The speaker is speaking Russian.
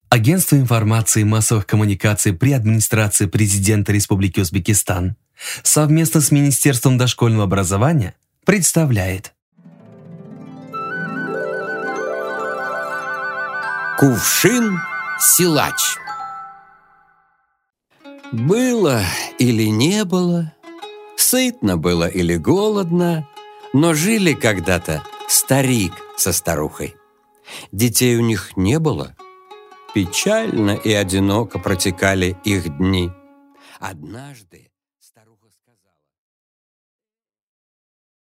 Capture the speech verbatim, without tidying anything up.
Агентство информации и массовых коммуникаций при администрации президента Республики Узбекистан совместно с Министерством дошкольного образования представляет Кувшин-силач. Было или не было, сытно было или голодно, но жили когда-то старик со старухой. Детей у них не было. Печально и одиноко протекали их дни. Однажды